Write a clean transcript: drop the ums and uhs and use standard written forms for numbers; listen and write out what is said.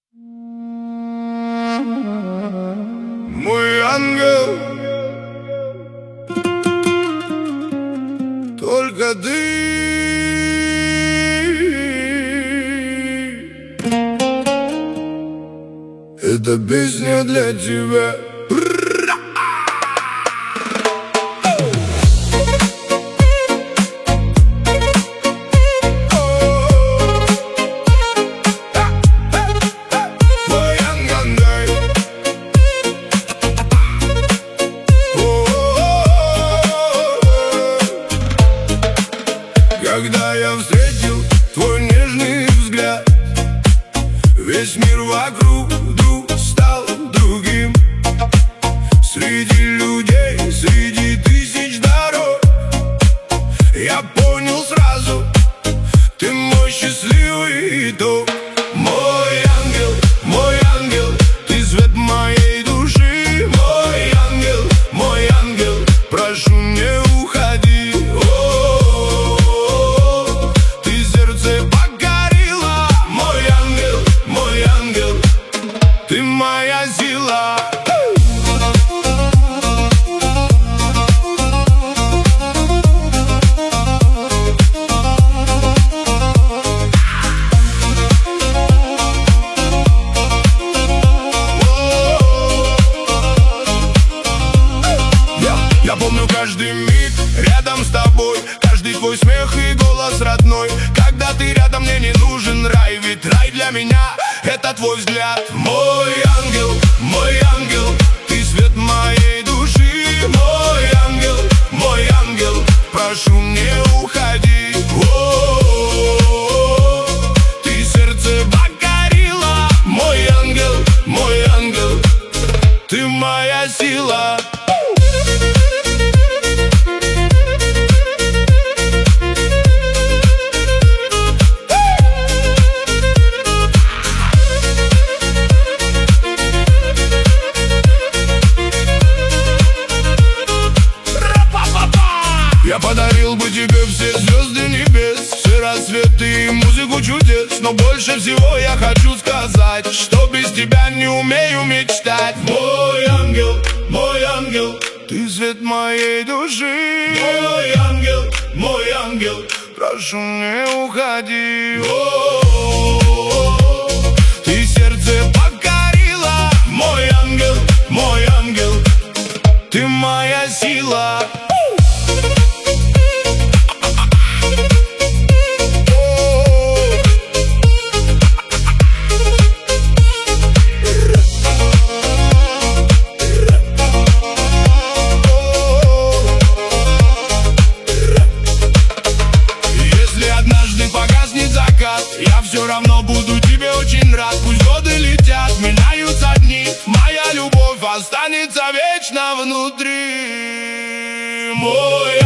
Мой ангел, только ты. Эта песня для тебя. Когда я встретил твой нежный взгляд, весь мир вокруг вдруг стал другим. Среди людей, среди тысяч дорог, я понял сразу, ты мой счастливый итог. Мой ангел, ты свет моей души. Мой ангел, прошу, не уходи. Ты сердце покорила. Мой ангел, ты моя сила. Я помню каждый миг рядом с тобой, каждый твой смех и голос родной. Когда ты рядом, мне не нужен рай, ведь рай для меня — это твой взгляд. Мой ангел, ты свет моей души. Мой ангел, прошу, не уходи. Ты сердце покорила. Мой ангел, ты моя сила. Я подарил бы тебе все звезды небес, все рассветы и музыку чудес. Но больше всего я хочу сказать, что без тебя не умею мечтать. Мой ангел, ты свет моей души. Мой ангел, прошу, не уходи. Ты сердце покорила. Мой ангел, ты моя сила. Я все равно буду тебе очень рад. Пусть годы летят, меняются дни, моя любовь останется вечно внутри. Мой